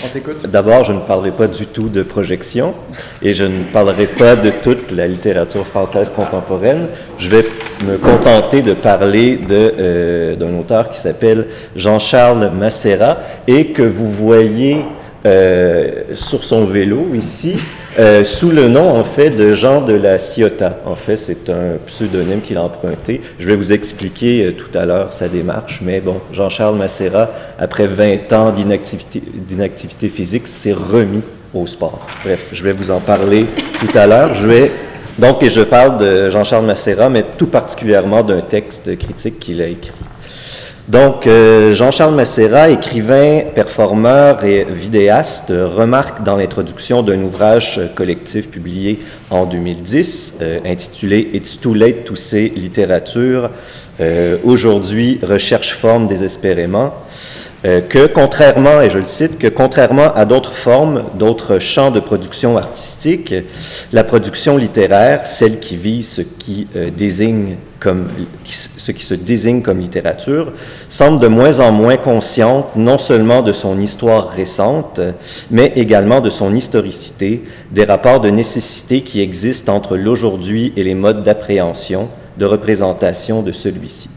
On t'écoute. D'abord, je ne parlerai pas du tout de projection et je ne parlerai pas de toute la littérature française contemporaine. Je vais me contenter de parler d'un auteur qui s'appelle Jean-Charles Macérat et que vous voyez sur son vélo ici, sous le nom, en fait, de Jean de la Ciotat. En fait, c'est un pseudonyme qu'il a emprunté. Je vais vous expliquer tout à l'heure sa démarche, mais bon, Jean-Charles Macérat, après 20 ans d'inactivité physique, s'est remis au sport. Bref, je vais vous en parler tout à l'heure. Et je parle de Jean-Charles Macérat, mais tout particulièrement d'un texte critique qu'il a écrit. Donc, Jean-Charles Macérat, écrivain, performeur et vidéaste, remarque dans l'introduction d'un ouvrage collectif publié en 2010, intitulé « It's too late to say littérature », aujourd'hui, recherche forme désespérément, que contrairement, et je le cite, que contrairement à d'autres formes, d'autres champs de production artistique, la production littéraire, celle qui vise ce qui se désigne comme littérature, semble de moins en moins consciente non seulement de son histoire récente, mais également de son historicité, des rapports de nécessité qui existent entre l'aujourd'hui et les modes d'appréhension, de représentation de celui-ci.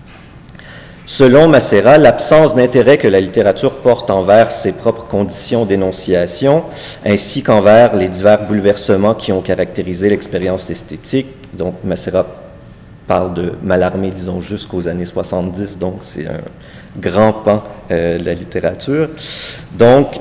Selon Macérat, l'absence d'intérêt que la littérature porte envers ses propres conditions d'énonciation, ainsi qu'envers les divers bouleversements qui ont caractérisé l'expérience esthétique, donc Macérat parle de Mallarmé, disons, jusqu'aux années 70, donc c'est un grand pan de la littérature. Donc,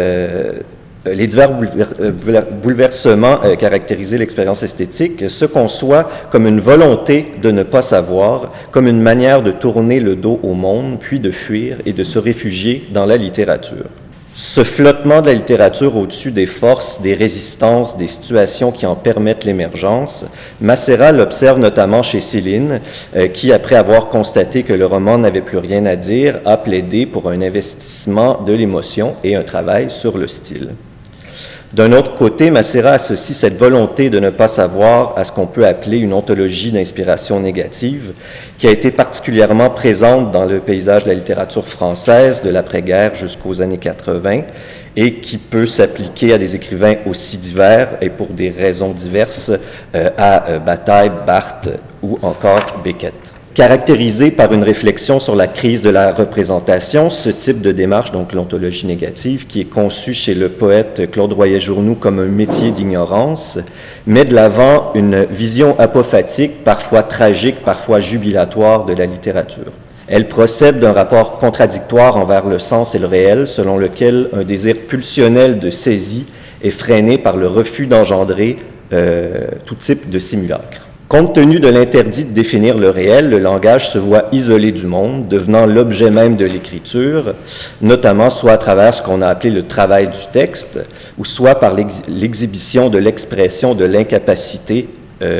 les divers bouleversements caractérisés l'expérience esthétique se conçoit comme une volonté de ne pas savoir, comme une manière de tourner le dos au monde, puis de fuir et de se réfugier dans la littérature. Ce flottement de la littérature au-dessus des forces, des résistances, des situations qui en permettent l'émergence, Macérat l'observe notamment chez Céline, qui, après avoir constaté que le roman n'avait plus rien à dire, a plaidé pour un investissement de l'émotion et un travail sur le style. D'un autre côté, Macérat associe cette volonté de ne pas savoir à ce qu'on peut appeler une ontologie d'inspiration négative, qui a été particulièrement présente dans le paysage de la littérature française de l'après-guerre jusqu'aux années 80, et qui peut s'appliquer à des écrivains aussi divers et pour des raisons diverses à Bataille, Barthes ou encore Beckett. Caractérisé par une réflexion sur la crise de la représentation, ce type de démarche, donc l'ontologie négative, qui est conçue chez le poète Claude Royer-Journoux comme un métier d'ignorance, met de l'avant une vision apophatique, parfois tragique, parfois jubilatoire de la littérature. Elle procède d'un rapport contradictoire envers le sens et le réel, selon lequel un désir pulsionnel de saisie est freiné par le refus d'engendrer tout type de simulacre. Compte tenu de l'interdit de définir le réel, le langage se voit isolé du monde, devenant l'objet même de l'écriture, notamment soit à travers ce qu'on a appelé le travail du texte, ou soit par l'exhibition de l'expression de l'incapacité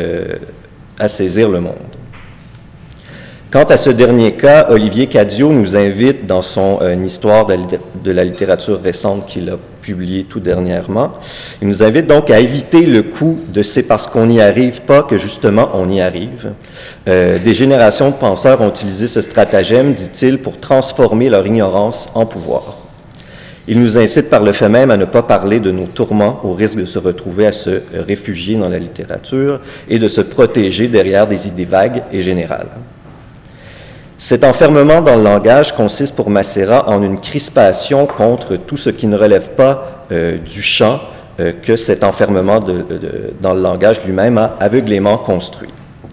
à saisir le monde. Quant à ce dernier cas, Olivier Cadiot nous invite dans son Histoire de la littérature récente qu'il a publié tout dernièrement, il nous invite donc à éviter le coup de « c'est parce qu'on n'y arrive pas que justement on y arrive ». Des générations de penseurs ont utilisé ce stratagème, dit-il, pour transformer leur ignorance en pouvoir. Il nous incite par le fait même à ne pas parler de nos tourments au risque de se retrouver à se réfugier dans la littérature et de se protéger derrière des idées vagues et générales. Cet enfermement dans le langage consiste pour Macérat en une crispation contre tout ce qui ne relève pas du champ que cet enfermement dans le langage lui-même a aveuglément construit.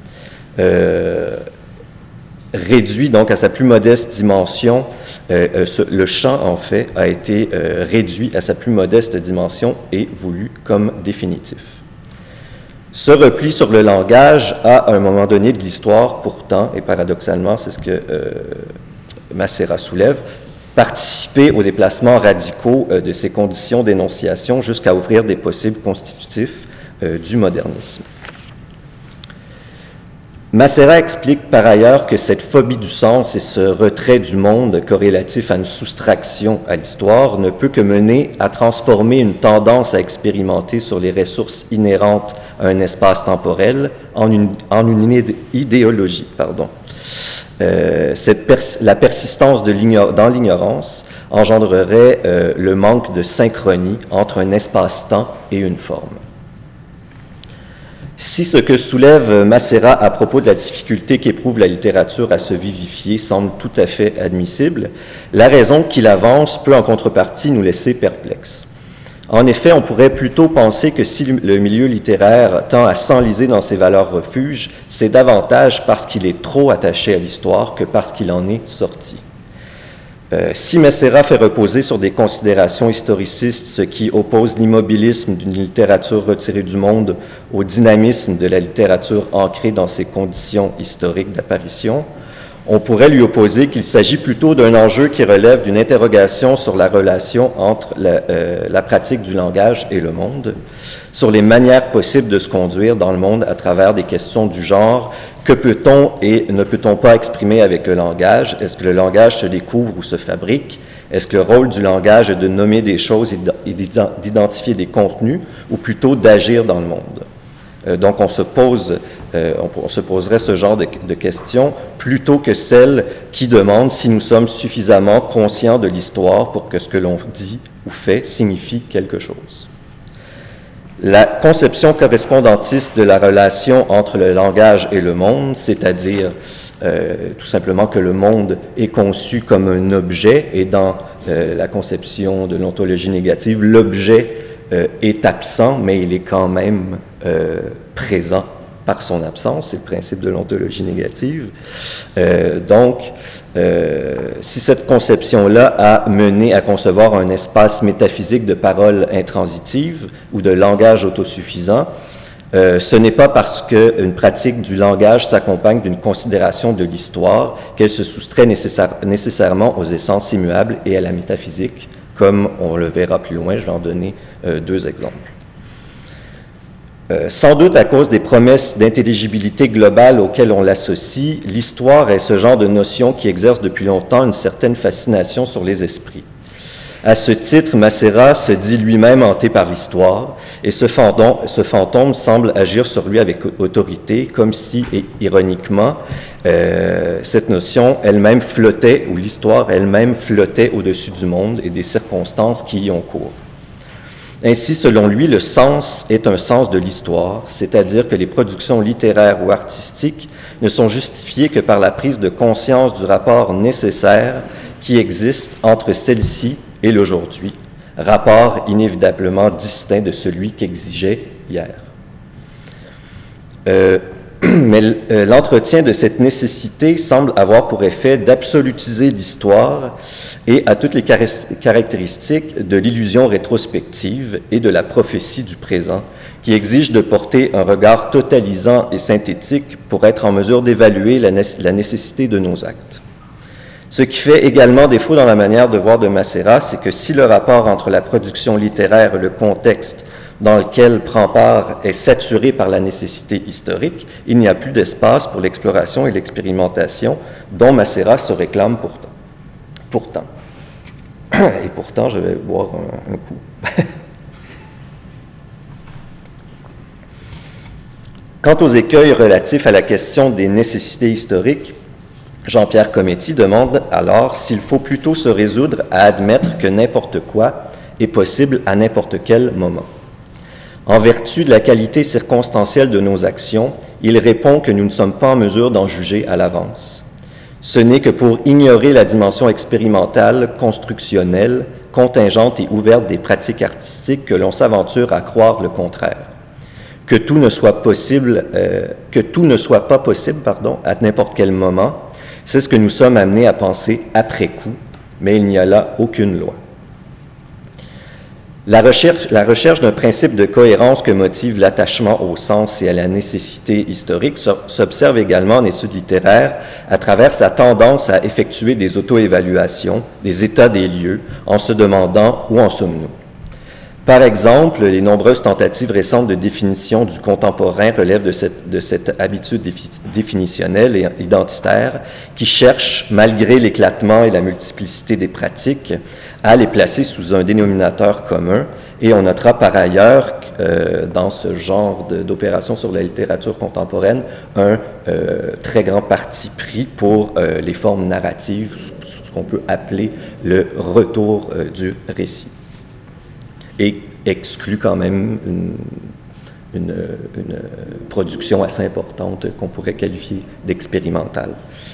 Réduit donc à sa plus modeste dimension, le champ en fait a été réduit à sa plus modeste dimension et voulu comme définitif. Ce repli sur le langage a, à un moment donné de l'histoire, pourtant, et paradoxalement, c'est ce que Macérat soulève, participé aux déplacements radicaux de ces conditions d'énonciation jusqu'à ouvrir des possibles constitutifs du modernisme. Macérat explique par ailleurs que cette phobie du sens et ce retrait du monde corrélatif à une soustraction à l'histoire ne peut que mener à transformer une tendance à expérimenter sur les ressources inhérentes à un espace temporel en une idéologie. La persistance dans l'ignorance engendrerait le manque de synchronie entre un espace-temps et une forme. Si ce que soulève Macera à propos de la difficulté qu'éprouve la littérature à se vivifier semble tout à fait admissible, la raison qu'il avance peut en contrepartie nous laisser perplexes. En effet, on pourrait plutôt penser que si le milieu littéraire tend à s'enliser dans ses valeurs refuges, c'est davantage parce qu'il est trop attaché à l'histoire que parce qu'il en est sorti. Si Macera fait reposer sur des considérations historicistes ce qui oppose l'immobilisme d'une littérature retirée du monde au dynamisme de la littérature ancrée dans ses conditions historiques d'apparition, on pourrait lui opposer qu'il s'agit plutôt d'un enjeu qui relève d'une interrogation sur la relation entre la pratique du langage et le monde, sur les manières possibles de se conduire dans le monde à travers des questions du genre. Que peut-on et ne peut-on pas exprimer avec le langage? Est-ce que le langage se découvre ou se fabrique? Est-ce que le rôle du langage est de nommer des choses et d'identifier des contenus, ou plutôt d'agir dans le monde? Donc on se poserait ce genre de questions plutôt que celles qui demandent si nous sommes suffisamment conscients de l'histoire pour que ce que l'on dit ou fait signifie quelque chose. La conception correspondantiste de la relation entre le langage et le monde, c'est-à-dire tout simplement que le monde est conçu comme un objet, et dans la conception de l'ontologie négative, l'objet est absent, mais il est quand même présent par son absence, c'est le principe de l'ontologie négative. Si cette conception-là a mené à concevoir un espace métaphysique de paroles intransitives ou de langage autosuffisant, ce n'est pas parce qu'une pratique du langage s'accompagne d'une considération de l'histoire qu'elle se soustrait nécessairement aux essences immuables et à la métaphysique, comme on le verra plus loin. Je vais en donner deux exemples. Sans doute à cause des promesses d'intelligibilité globale auxquelles on l'associe, l'histoire est ce genre de notion qui exerce depuis longtemps une certaine fascination sur les esprits. À ce titre, Macera se dit lui-même hanté par l'histoire, et ce fantôme semble agir sur lui avec autorité, comme si, et ironiquement, cette notion elle-même flottait, ou l'histoire elle-même flottait au-dessus du monde et des circonstances qui y ont cours. Ainsi, selon lui, le sens est un sens de l'histoire, c'est-à-dire que les productions littéraires ou artistiques ne sont justifiées que par la prise de conscience du rapport nécessaire qui existe entre celle-ci et l'aujourd'hui, rapport inévitablement distinct de celui qu'exigeait hier. Mais l'entretien de cette nécessité semble avoir pour effet d'absolutiser l'histoire et à toutes les caractéristiques de l'illusion rétrospective et de la prophétie du présent, qui exige de porter un regard totalisant et synthétique pour être en mesure d'évaluer la nécessité de nos actes. Ce qui fait également défaut dans la manière de voir de Macera, c'est que si le rapport entre la production littéraire et le contexte dans lequel prend part est saturé par la nécessité historique, il n'y a plus d'espace pour l'exploration et l'expérimentation dont Macera se réclame pourtant. Et pourtant, je vais boire un coup. Quant aux écueils relatifs à la question des nécessités historiques, Jean-Pierre Cometti demande alors s'il faut plutôt se résoudre à admettre que n'importe quoi est possible à n'importe quel moment. En vertu de la qualité circonstancielle de nos actions, il répond que nous ne sommes pas en mesure d'en juger à l'avance. Ce n'est que pour ignorer la dimension expérimentale, constructionnelle, contingente et ouverte des pratiques artistiques que l'on s'aventure à croire le contraire. Que tout ne soit pas possible à n'importe quel moment, c'est ce que nous sommes amenés à penser après coup, mais il n'y a là aucune loi. La recherche d'un principe de cohérence que motive l'attachement au sens et à la nécessité historique s'observe également en études littéraires à travers sa tendance à effectuer des auto-évaluations, des états des lieux, en se demandant où en sommes-nous. Par exemple, les nombreuses tentatives récentes de définition du contemporain relèvent de cette habitude définitionnelle et identitaire qui cherche, malgré l'éclatement et la multiplicité des pratiques, à les placer sous un dénominateur commun. Et on notera par ailleurs dans ce genre d'opération sur la littérature contemporaine un très grand parti pris pour les formes narratives, ce qu'on peut appeler le retour du récit. Et exclut quand même une production assez importante qu'on pourrait qualifier d'expérimentale.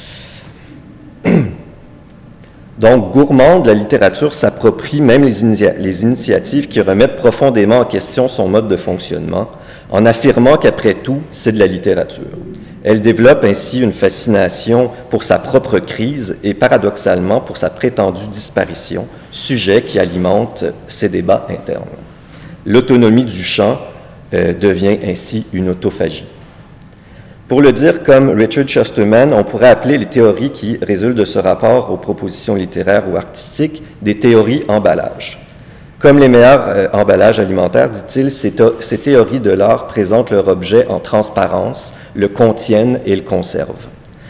Donc, gourmande, la littérature s'approprie même les initiatives qui remettent profondément en question son mode de fonctionnement, en affirmant qu'après tout, c'est de la littérature. Elle développe ainsi une fascination pour sa propre crise et paradoxalement pour sa prétendue disparition, sujet qui alimente ses débats internes. L'autonomie du champ devient ainsi une autophagie. Pour le dire comme Richard Shusterman, on pourrait appeler les théories qui résultent de ce rapport aux propositions littéraires ou artistiques des théories emballage. Comme les meilleurs emballages alimentaires, dit-il, ces théories de l'art présentent leur objet en transparence, le contiennent et le conservent.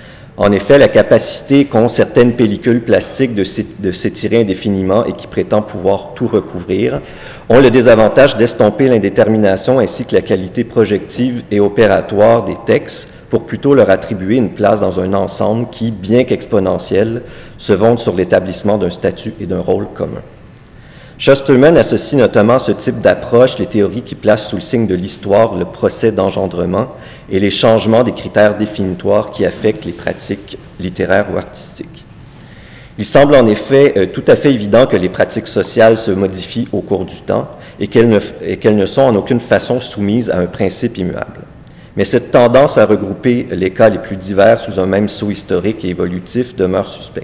En effet, la capacité qu'ont certaines pellicules plastiques de s'étirer indéfiniment et qui prétendent pouvoir tout recouvrir ont le désavantage d'estomper l'indétermination ainsi que la qualité projective et opératoire des textes pour plutôt leur attribuer une place dans un ensemble qui, bien qu'exponentiel, se fonde sur l'établissement d'un statut et d'un rôle commun. Shusterman associe notamment à ce type d'approche les théories qui placent sous le signe de l'histoire le procès d'engendrement et les changements des critères définitoires qui affectent les pratiques littéraires ou artistiques. Il semble en effet tout à fait évident que les pratiques sociales se modifient au cours du temps et qu'elles ne sont en aucune façon soumises à un principe immuable. Mais cette tendance à regrouper les cas les plus divers sous un même sceau historique et évolutif demeure suspecte.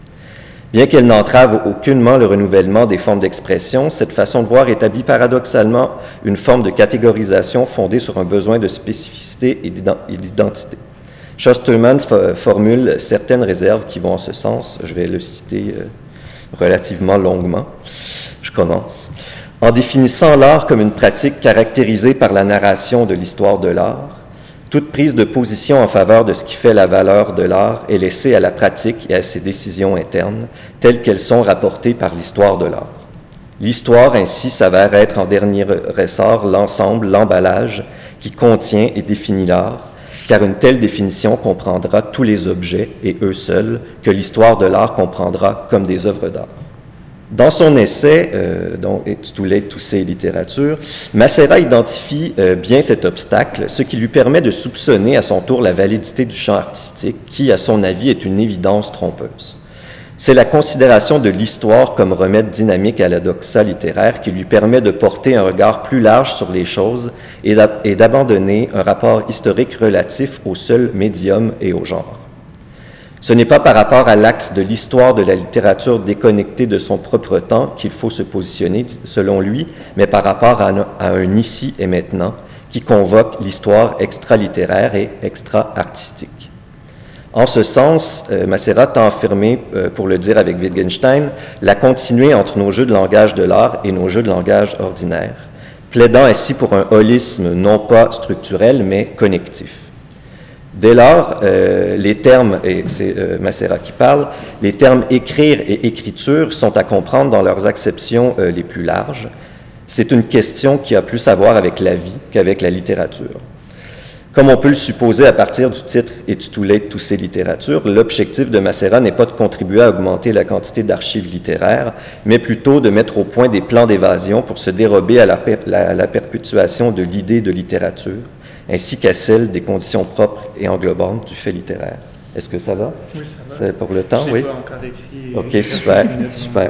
Bien qu'elle n'entrave aucunement le renouvellement des formes d'expression, cette façon de voir établit paradoxalement une forme de catégorisation fondée sur un besoin de spécificité et d'identité. Shusterman formule certaines réserves qui vont en ce sens. Je vais le citer relativement longuement. Je commence. En définissant l'art comme une pratique caractérisée par la narration de l'histoire de l'art, toute prise de position en faveur de ce qui fait la valeur de l'art est laissée à la pratique et à ses décisions internes, telles qu'elles sont rapportées par l'histoire de l'art. L'histoire, ainsi, s'avère être en dernier ressort l'ensemble, l'emballage, qui contient et définit l'art, car une telle définition comprendra tous les objets, et eux seuls, que l'histoire de l'art comprendra comme des œuvres d'art. Dans son essai, It's Too Late to Say Literature, Macera identifie bien cet obstacle, ce qui lui permet de soupçonner à son tour la validité du champ artistique, qui, à son avis, est une évidence trompeuse. C'est la considération de l'histoire comme remède dynamique à la doxa littéraire qui lui permet de porter un regard plus large sur les choses et d'abandonner un rapport historique relatif au seul médium et au genre. Ce n'est pas par rapport à l'axe de l'histoire de la littérature déconnectée de son propre temps qu'il faut se positionner, selon lui, mais par rapport à un ici et maintenant qui convoque l'histoire extra-littéraire et extra-artistique. En ce sens, Macera tend à affirmer, pour le dire avec Wittgenstein, la continuité entre nos jeux de langage de l'art et nos jeux de langage ordinaires, plaidant ainsi pour un holisme non pas structurel mais connectif. Dès lors, les termes, et c'est Macera qui parle, les termes écrire et écriture sont à comprendre dans leurs acceptions les plus larges. C'est une question qui a plus à voir avec la vie qu'avec la littérature. Comme on peut le supposer à partir du titre « It's Too Late to Say Literature », l'objectif de Macera n'est pas de contribuer à augmenter la quantité d'archives littéraires, mais plutôt de mettre au point des plans d'évasion pour se dérober à la perpétuation de l'idée de littérature, ainsi qu'à celle des conditions propres et englobantes du fait littéraire. Est-ce que ça va? Oui, ça va. C'est pour le temps, oui? Je n'ai pas encore écrit. OK, super, super.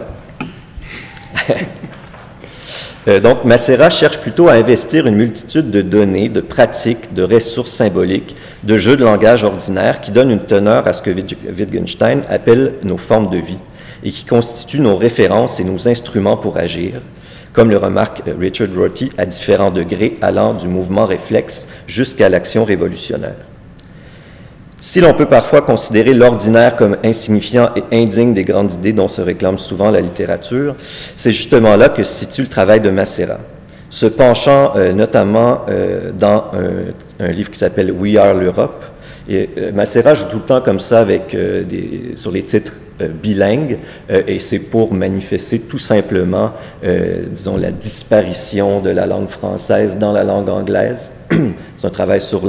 Donc, Macera cherche plutôt à investir une multitude de données, de pratiques, de ressources symboliques, de jeux de langage ordinaires qui donnent une teneur à ce que Wittgenstein appelle nos formes de vie et qui constituent nos références et nos instruments pour agir, comme le remarque Richard Rorty, à différents degrés, allant du mouvement réflexe jusqu'à l'action révolutionnaire. Si l'on peut parfois considérer l'ordinaire comme insignifiant et indigne des grandes idées dont se réclame souvent la littérature, c'est justement là que se situe le travail de Macera. Se penchant notamment dans un livre qui s'appelle « We Are l'Europe », et Macera joue tout le temps comme ça avec sur les titres bilingues, et c'est pour manifester tout simplement, disons, la disparition de la langue française dans la langue anglaise. C'est un travail sur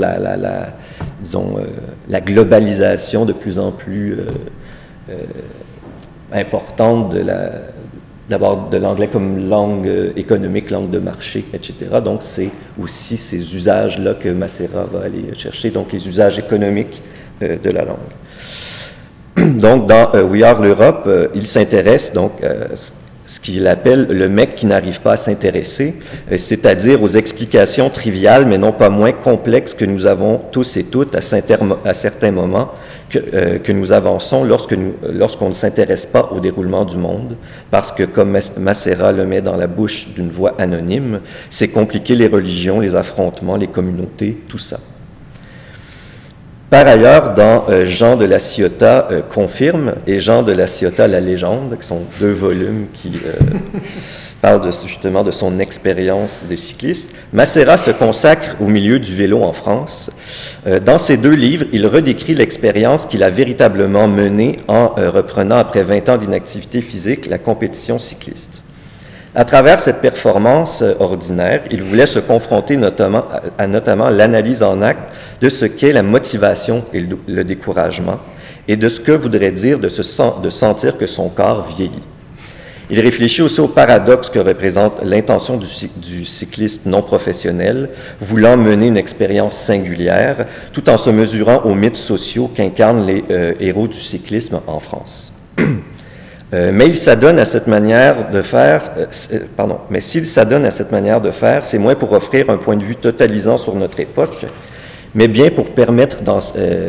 la globalisation de plus en plus importante d'abord de l'anglais comme langue économique, langue de marché, etc. Donc, c'est aussi ces usages-là que Macera va aller chercher, donc les usages économiques de la langue. Donc, dans We Are l'Europe, il s'intéresse donc ce qu'il appelle le mec qui n'arrive pas à s'intéresser, c'est-à-dire aux explications triviales, mais non pas moins complexes que nous avons tous et toutes à certains moments que nous avançons lorsqu'on ne s'intéresse pas au déroulement du monde, parce que, comme Macera le met dans la bouche d'une voix anonyme, c'est compliquer les religions, les affrontements, les communautés, tout ça. Par ailleurs, dans Jean de la Ciotat confirme et Jean de la Ciotat la légende, qui sont 2 volumes qui parlent justement de son expérience de cycliste, Macera se consacre au milieu du vélo en France. Dans ces 2 livres, il redécrit l'expérience qu'il a véritablement menée en reprenant, après 20 ans d'inactivité physique, la compétition cycliste. À travers cette performance ordinaire, il voulait se confronter notamment l'analyse en acte de ce qu'est la motivation et le découragement, et de ce que voudrait dire de sentir que son corps vieillit. Il réfléchit aussi au paradoxe que représente l'intention du cycliste non professionnel, voulant mener une expérience singulière, tout en se mesurant aux mythes sociaux qu'incarnent les héros du cyclisme en France. Mais il s'adonne à cette manière de faire, mais s'il s'adonne à cette manière de faire, c'est moins pour offrir un point de vue totalisant sur notre époque, mais bien pour permettre d'en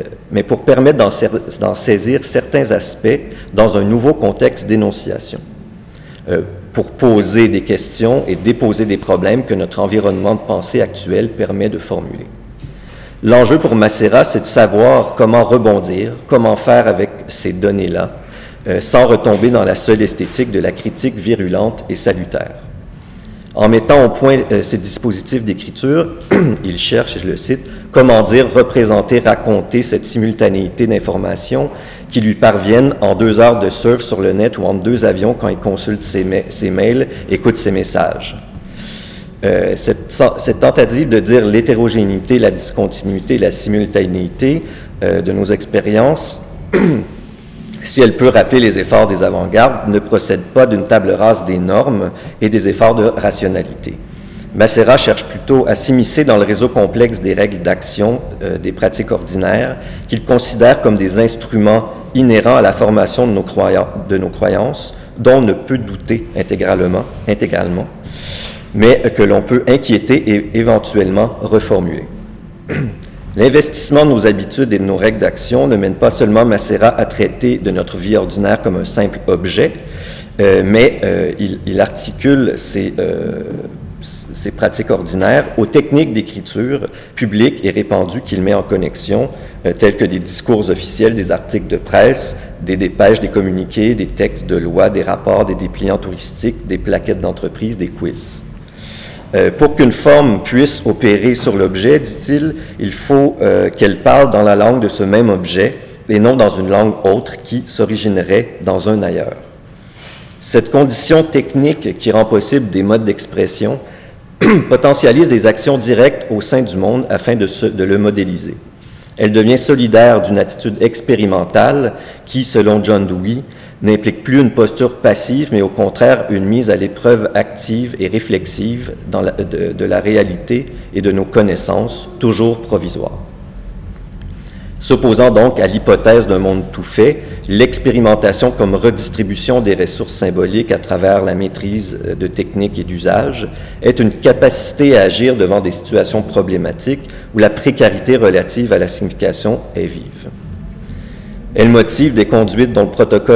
saisir certains aspects dans un nouveau contexte d'énonciation, pour poser des questions et déposer des problèmes que notre environnement de pensée actuel permet de formuler. L'enjeu pour Macera, c'est de savoir comment rebondir, comment faire avec ces données-là, sans retomber dans la seule esthétique de la critique virulente et salutaire. En mettant au point ces dispositifs d'écriture, il cherche, et je le cite, « comment dire, représenter, raconter cette simultanéité d'informations qui lui parviennent en 2 heures de surf sur le net ou entre 2 avions quand il consulte ses mails, écoute ses messages. » Cette tentative de dire l'hétérogénéité, la discontinuité, la simultanéité de nos expériences, si elle peut rappeler les efforts des avant-gardes, ne procède pas d'une table rase des normes et des efforts de rationalité. Macera cherche plutôt à s'immiscer dans le réseau complexe des règles d'action, des pratiques ordinaires, qu'il considère comme des instruments inhérents à la formation de nos croyances, dont on ne peut douter intégralement, mais que l'on peut inquiéter et éventuellement reformuler. L'investissement de nos habitudes et de nos règles d'action ne mène pas seulement Macera à traiter de notre vie ordinaire comme un simple objet, mais il articule ces pratiques ordinaires aux techniques d'écriture publiques et répandues qu'il met en connexion, telles que des discours officiels, des articles de presse, des dépêches, des communiqués, des textes de loi, des rapports, des dépliants touristiques, des plaquettes d'entreprise, des quiz. Pour qu'une forme puisse opérer sur l'objet, dit-il, il faut qu'elle parle dans la langue de ce même objet et non dans une langue autre qui s'originerait dans un ailleurs. Cette condition technique qui rend possible des modes d'expression potentialise des actions directes au sein du monde afin de le modéliser. Elle devient solidaire d'une attitude expérimentale qui, selon John Dewey, n'implique plus une posture passive, mais au contraire une mise à l'épreuve active et réflexive de la réalité et de nos connaissances, toujours provisoires. S'opposant donc à l'hypothèse d'un monde tout fait, l'expérimentation comme redistribution des ressources symboliques à travers la maîtrise de techniques et d'usages est une capacité à agir devant des situations problématiques où la précarité relative à la signification est vive. Elle motive des conduites dont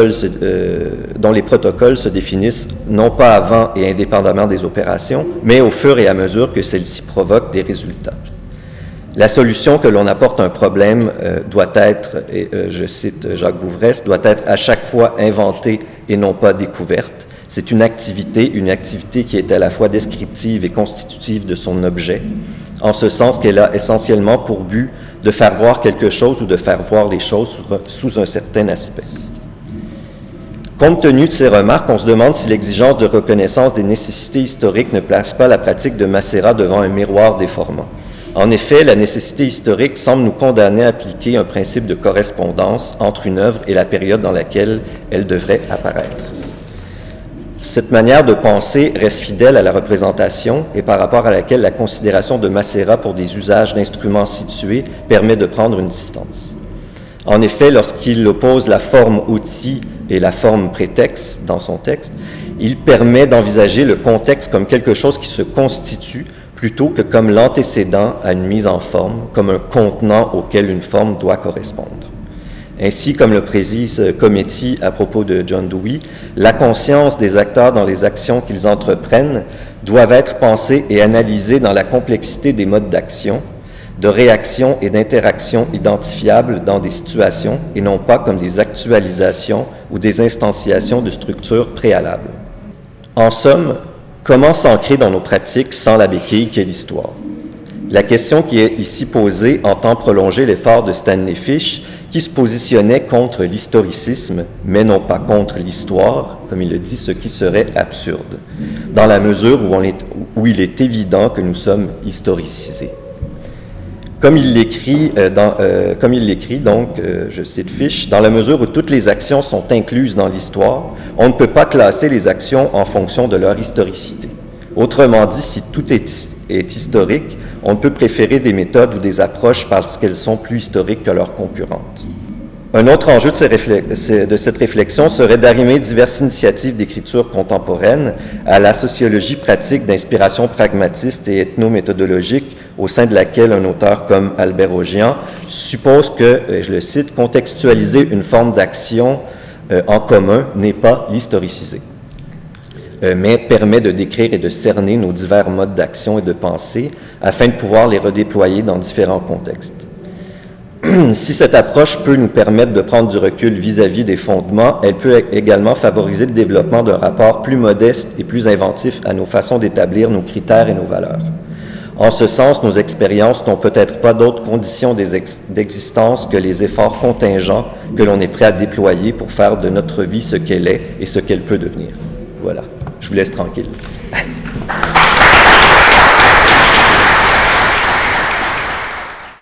les protocoles se définissent non pas avant et indépendamment des opérations, mais au fur et à mesure que celles-ci provoquent des résultats. La solution que l'on apporte à un problème doit être, et je cite Jacques Bouvresse, doit être à chaque fois inventée et non pas découverte. C'est une activité qui est à la fois descriptive et constitutive de son objet, en ce sens qu'elle a essentiellement pour but de faire voir quelque chose ou de faire voir les choses sous un certain aspect. Compte tenu de ces remarques, on se demande si l'exigence de reconnaissance des nécessités historiques ne place pas la pratique de Macera devant un miroir déformant. En effet, la nécessité historique semble nous condamner à appliquer un principe de correspondance entre une œuvre et la période dans laquelle elle devrait apparaître. Cette manière de penser reste fidèle à la représentation et par rapport à laquelle la considération de Macera pour des usages d'instruments situés permet de prendre une distance. En effet, lorsqu'il oppose la forme outil et la forme prétexte dans son texte, il permet d'envisager le contexte comme quelque chose qui se constitue plutôt que comme l'antécédent à une mise en forme, comme un contenant auquel une forme doit correspondre. Ainsi, comme le précise Cometti à propos de John Dewey, la conscience des acteurs dans les actions qu'ils entreprennent doivent être pensées et analysées dans la complexité des modes d'action, de réaction et d'interaction identifiables dans des situations et non pas comme des actualisations ou des instantiations de structures préalables. En somme, comment s'ancrer dans nos pratiques sans la béquille qu'est l'histoire? La question qui est ici posée entend prolonger l'effort de Stanley Fish, qui se positionnait contre l'historicisme, mais non pas contre l'histoire, comme il le dit, ce qui serait absurde, dans la mesure où il est évident que nous sommes historicisés. Comme il l'écrit, je cite Fish, dans la mesure où toutes les actions sont incluses dans l'histoire, on ne peut pas classer les actions en fonction de leur historicité. Autrement dit, si tout est historique, on peut préférer des méthodes ou des approches parce qu'elles sont plus historiques que leurs concurrentes. Un autre enjeu de cette réflexion serait d'arrimer diverses initiatives d'écriture contemporaine à la sociologie pratique d'inspiration pragmatiste et ethnométhodologique au sein de laquelle un auteur comme Albert Augian suppose que, je le cite, contextualiser une forme d'action en commun n'est pas l'historiciser, mais permet de décrire et de cerner nos divers modes d'action et de pensée afin de pouvoir les redéployer dans différents contextes. Si cette approche peut nous permettre de prendre du recul vis-à-vis des fondements, elle peut également favoriser le développement d'un rapport plus modeste et plus inventif à nos façons d'établir nos critères et nos valeurs. En ce sens, nos expériences n'ont peut-être pas d'autres conditions d'existence que les efforts contingents que l'on est prêt à déployer pour faire de notre vie ce qu'elle est et ce qu'elle peut devenir. Voilà, je vous laisse tranquille.